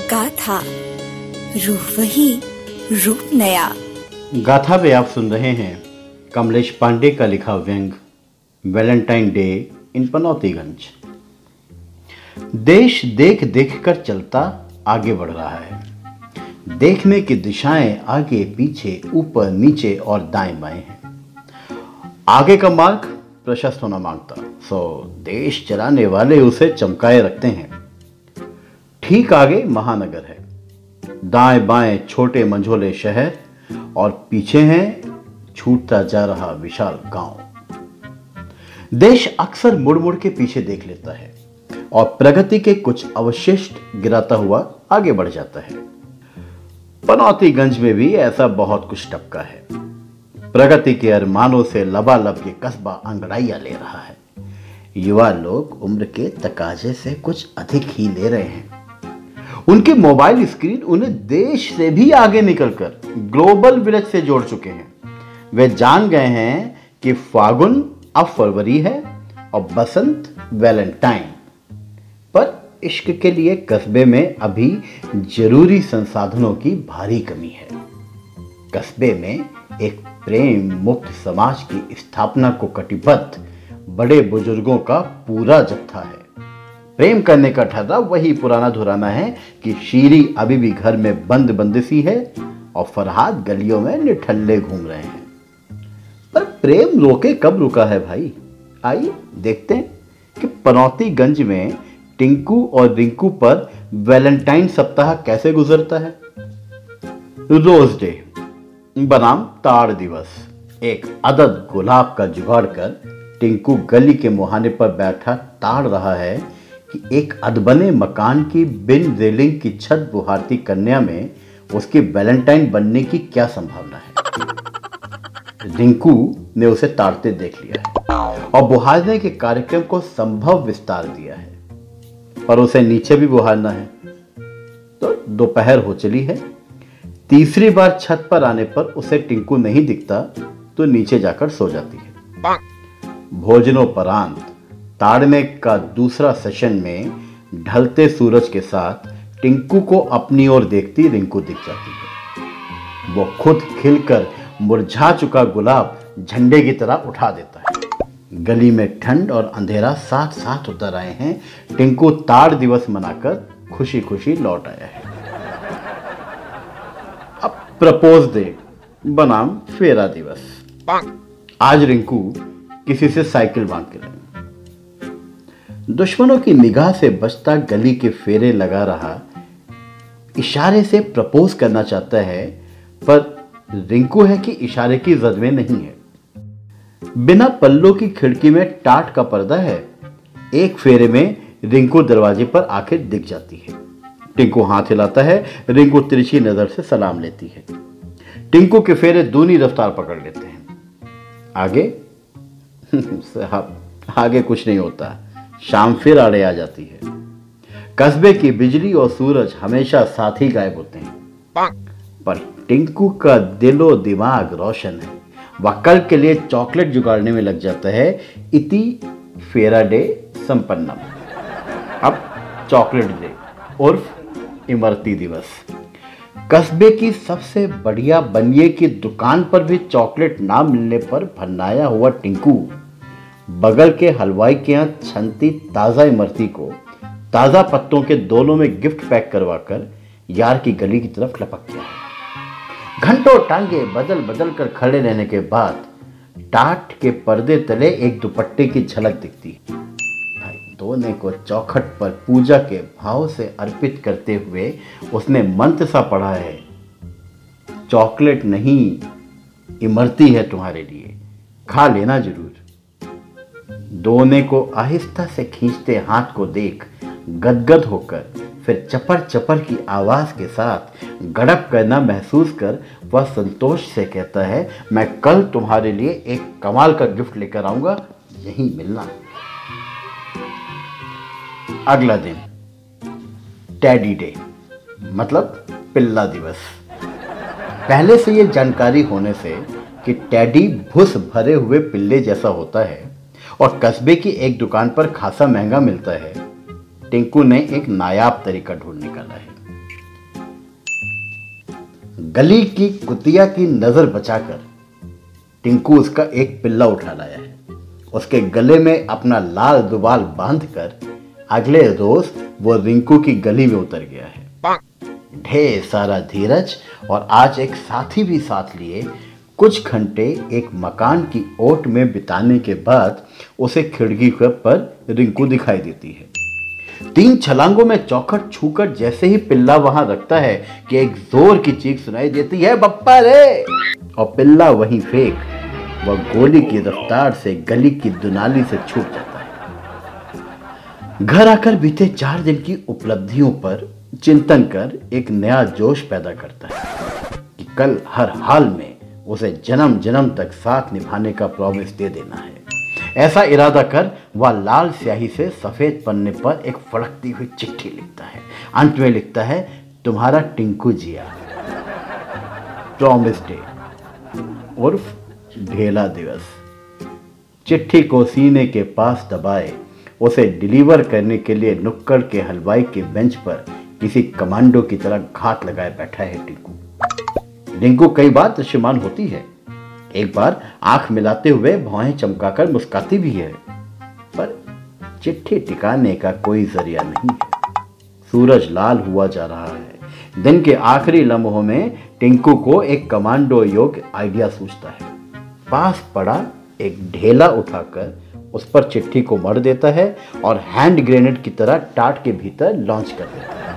गाथा, रूह वही, रूप नया। गाथा में आप सुन रहे हैं कमलेश पांडे का लिखा व्यंग वैलेंटाइन डे इन पनौतीगंज। देश देख देख कर चलता आगे बढ़ रहा है। देखने की दिशाएं आगे पीछे ऊपर नीचे और दाएं बाएं हैं। आगे का मार्ग प्रशस्त होना मांगता, सो देश चलाने वाले उसे चमकाए रखते हैं। ठीक आगे महानगर है, दाएं बाएं छोटे मंझोले शहर और पीछे है छूटता जा रहा विशाल गांव। देश अक्सर मुड़ मुड़ के पीछे देख लेता है और प्रगति के कुछ अवशिष्ट गिराता हुआ आगे बढ़ जाता है। पनौतीगंज में भी ऐसा बहुत कुछ टपका है। प्रगति के अरमानों से लबालब ये कस्बा अंगड़ाइयां ले रहा है। युवा लोग उम्र के तकाजे से कुछ अधिक ही ले रहे हैं। उनके मोबाइल स्क्रीन उन्हें देश से भी आगे निकलकर ग्लोबल विलेज से जोड़ चुके हैं। वे जान गए हैं कि फागुन अब फरवरी है और बसंत वैलेंटाइन। पर इश्क के लिए कस्बे में अभी जरूरी संसाधनों की भारी कमी है। कस्बे में एक प्रेम मुक्त समाज की स्थापना को कटिबद्ध बड़े बुजुर्गों का पूरा जत्था है। प्रेम करने का ठर्रा वही पुराना धुराना है कि शीरी अभी भी घर में बंद बंद सी है और फरहाद गलियों में निठल्ले घूम रहे हैं। पर प्रेम रोके कब रुका है भाई? आइए देखते हैं कि पनौतीगंज में टिंकू और रिंकू पर वैलेंटाइन सप्ताह कैसे गुजरता है। रोज डे बनाम ताड़ दिवस। एक अदद गुलाब का जुगाड़ कर टिंकू गली के मुहाने पर बैठा ताड़ रहा है कि एक अदबने मकान की बिन रेलिंग की छत बुहारती कन्या में उसकी वैलेंटाइन बनने की क्या संभावना है। रिंकू ने उसे ताड़ते देख लिया है और बुहारने के कार्यक्रम को संभव विस्तार दिया है, पर उसे नीचे भी बुहारना है। तो दोपहर हो चली है। तीसरी बार छत पर आने पर उसे टिंकू नहीं दिखता तो नीचे जाकर सो जाती है। भोजनोपरांत ताड़ने का दूसरा सेशन में ढलते सूरज के साथ टिंकू को अपनी ओर देखती रिंकू दिख जाती है। वो खुद खिलकर मुरझा चुका गुलाब झंडे की तरह उठा देता है। गली में ठंड और अंधेरा साथ साथ उतर आए हैं। टिंकू ताड़ दिवस मनाकर खुशी खुशी लौट आया है। अब प्रपोज डे बनाम फेरा दिवस। आज रिंकू किसी से साइकिल मांग के लाया। दुश्मनों की निगाह से बचता गली के फेरे लगा रहा, इशारे से प्रपोज करना चाहता है, पर रिंकू है कि इशारे की जद में नहीं है। बिना पल्लों की खिड़की में टाट का पर्दा है। एक फेरे में रिंकू दरवाजे पर आकर दिख जाती है। टिंकू हाथ हिलाता है। रिंकू तिरछी नजर से सलाम लेती है। टिंकू के फेरे दूनी रफ्तार पकड़ लेते हैं। आगे साहब आगे कुछ नहीं होता। शाम फिर आड़े आ जाती है। कस्बे की बिजली और सूरज हमेशा साथ ही गायब होते हैं, पर टिंकू का दिलो दिमाग रोशन है। वह कल के लिए चॉकलेट जुगाड़ने में लग जाता है। इति फेरा डे संपन्नम। अब चॉकलेट डे उर्फ इमरती दिवस। कस्बे की सबसे बढ़िया बनिए की दुकान पर भी चॉकलेट ना मिलने पर भन्नाया हुआ टिंकू बगल के हलवाई के यहाँ छनती ताजा इमरती को ताजा पत्तों के दोनों में गिफ्ट पैक करवाकर यार की गली की तरफ लपक गया है। घंटों टांगे बदल बदल कर खड़े रहने के बाद टाट के पर्दे तले एक दुपट्टे की झलक दिखती है। दोने को चौखट पर पूजा के भाव से अर्पित करते हुए उसने मंत्र सा पढ़ा है, चॉकलेट नहीं इमरती है तुम्हारे लिए, खा लेना जरूर। दोने को आहिस्ता से खींचते हाथ को देख गदगद होकर फिर चपर चपर की आवाज के साथ गड़प करना महसूस कर वह संतोष से कहता है, मैं कल तुम्हारे लिए एक कमाल का गिफ्ट लेकर आऊंगा, यहीं मिलना। अगला दिन टैडी डे मतलब पिल्ला दिवस। पहले से यह जानकारी होने से कि टैडी भुस भरे हुए पिल्ले जैसा होता है और कस्बे की एक दुकान पर खासा महंगा मिलता है, टिंकू ने एक नायाब तरीका ढूंढ निकाला है। गली की कुतिया की नजर बचाकर टिंकू उसका एक पिल्ला उठा लाया है। उसके गले में अपना लाल दुबाल बांधकर अगले रोज वो रिंकू की गली में उतर गया है। ढेर सारा धीरज और आज एक साथी भी साथ लिए कुछ घंटे एक मकान की ओट में बिताने के बाद उसे खिड़की पर रिंकू दिखाई देती है। 3 छलांगों में चौखट छूकर जैसे ही पिल्ला वहां रखता है कि एक जोर की चीख सुनाई देती है, बप्पा रे! और पिल्ला वहीं फेंक वह गोली की रफ्तार से गली की दुनाली से छूट जाता है। घर आकर बीते 4 दिन की उपलब्धियों पर चिंतन कर एक नया जोश पैदा करता है कि कल हर हाल में उसे जन्म जन्म तक साथ निभाने का प्रॉमिस दे देना है। ऐसा इरादा कर वह लाल स्याही से सफेद पन्ने पर एक फड़कती हुई चिट्ठी लिखता है। अंत में लिखता है, तुम्हारा टिंकू जिया, प्रॉमिस डे उर्फ ढेला दिवस। चिट्ठी को सीने के पास दबाए उसे डिलीवर करने के लिए नुक्कड़ के हलवाई के बेंच पर किसी कमांडो की तरह घात लगाए बैठा है टिंकू। रिंकू कई बार दृश्यमान होती है, एक बार आंख मिलाते हुए भौहें चमकाकर मुस्कुराती भी है, पर चिट्ठी टिकाने का कोई जरिया नहीं है। सूरज लाल हुआ जा रहा है। दिन के आखिरी लम्हों में टिंकू को एक कमांडो योग्य आइडिया सूझता है। पास पड़ा एक ढेला उठाकर उस पर चिट्ठी को मढ़ देता है और हैंड ग्रेनेड की तरह टाट के भीतर लॉन्च कर देता है।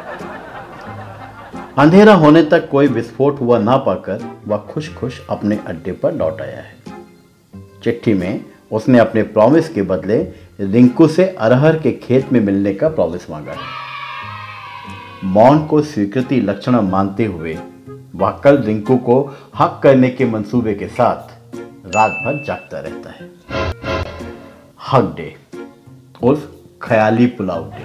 अंधेरा होने तक कोई विस्फोट हुआ ना पाकर वह खुश खुश अपने अड्डे पर लौट आया है। चिट्ठी में उसने अपने प्रॉमिस के बदले रिंकू से अरहर के खेत में मिलने का प्रॉमिस मांगा है। मौन को स्वीकृति लक्षण मानते हुए वह कल रिंकू को हक करने के मंसूबे के साथ रात भर जागता रहता है। हक डे उर्फ ख्याली पुलाव डे।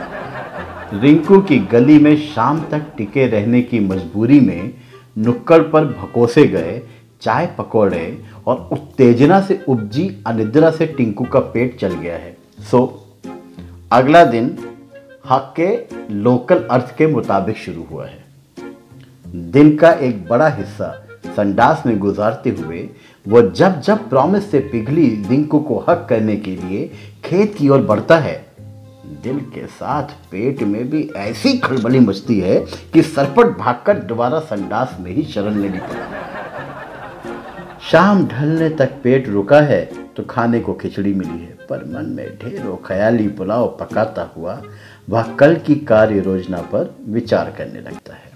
रिंकू की गली में शाम तक टिके रहने की मजबूरी में नुक्कड़ पर भकोसे गए चाय पकौड़े और उत्तेजना से उपजी अनिद्रा से टिंकू का पेट चल गया है। सो अगला दिन हक के लोकल अर्थ के मुताबिक शुरू हुआ है। दिन का एक बड़ा हिस्सा संडास में गुजारते हुए वो जब जब प्रॉमिस से पिघली रिंकू को हक करने के लिए खेत की ओर बढ़ता है, दिल के साथ पेट में भी ऐसी खलबली मचती है कि सरपट भागकर दोबारा संडास में ही शरण लेनी पड़ती। शाम ढलने तक पेट रुका है तो खाने को खिचड़ी मिली है, पर मन में ढेरों ख्याली पुलाव पकाता हुआ वह कल की कार्य योजना पर विचार करने लगता है।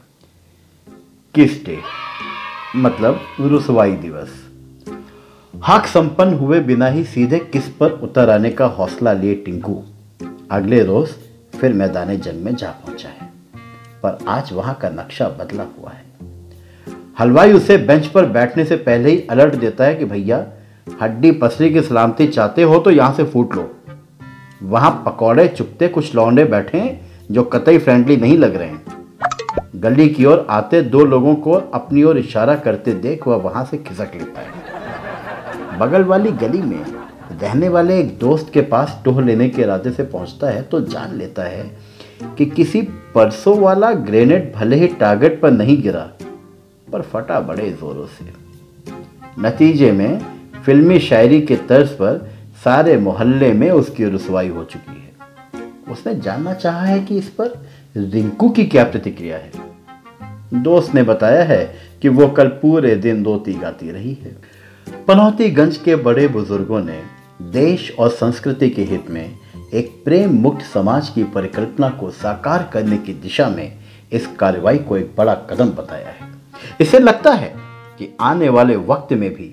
किस डे मतलब रुसवाई दिवस। हक संपन्न हुए बिना ही सीधे किस पर उतर आने का हौसला लिए टिंकू अगले रोज फिर मैदाने जंग में जा पहुंचा है, पर आज वहां का नक्शा बदला हुआ है। हलवाई उसे बेंच पर बैठने से पहले ही अलर्ट देता है कि भैया हड्डी पसली की सलामती चाहते हो तो यहां से फूट लो। वहां पकौड़े चुपते कुछ लौंडे बैठे हैं जो कतई फ्रेंडली नहीं लग रहे हैं। गली की ओर आते 2 लोगों को अपनी ओर इशारा करते देख वह वहां से खिसक लेता है। बगल वाली गली में रहने वाले एक दोस्त के पास टोह लेने के इरादे से पहुंचता है तो जान लेता है कि किसी परसों वाला ग्रेनेड भले ही टारगेट पर नहीं गिरा, पर फटा बड़े जोरों से। नतीजे में फिल्मी शायरी के तर्ज पर सारे मोहल्ले में उसकी रुसवाई हो चुकी है। उसने जानना चाहा है कि इस पर रिंकू की क्या प्रतिक्रिया है। दोस्त ने बताया है कि वो कल पूरे दिन रोती गाती रही है। पनौतीगंज के बड़े बुजुर्गों ने देश और संस्कृति के हित में एक प्रेम मुक्त समाज की परिकल्पना को साकार करने की दिशा में इस कार्रवाई को एक बड़ा कदम बताया है। इससे लगता है कि आने वाले वक्त में भी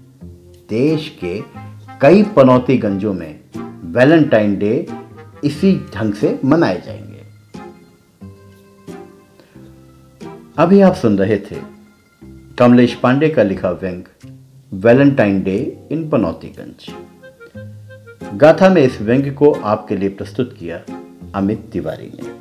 देश के कई पनौतीगंजों में वैलेंटाइन डे इसी ढंग से मनाए जाएंगे। अभी आप सुन रहे थे कमलेश पांडे का लिखा व्यंग वैलेंटाइन डे इन पनौतीगंज। गाथा में इस व्यंग्य को आपके लिए प्रस्तुत किया अमित तिवारी ने।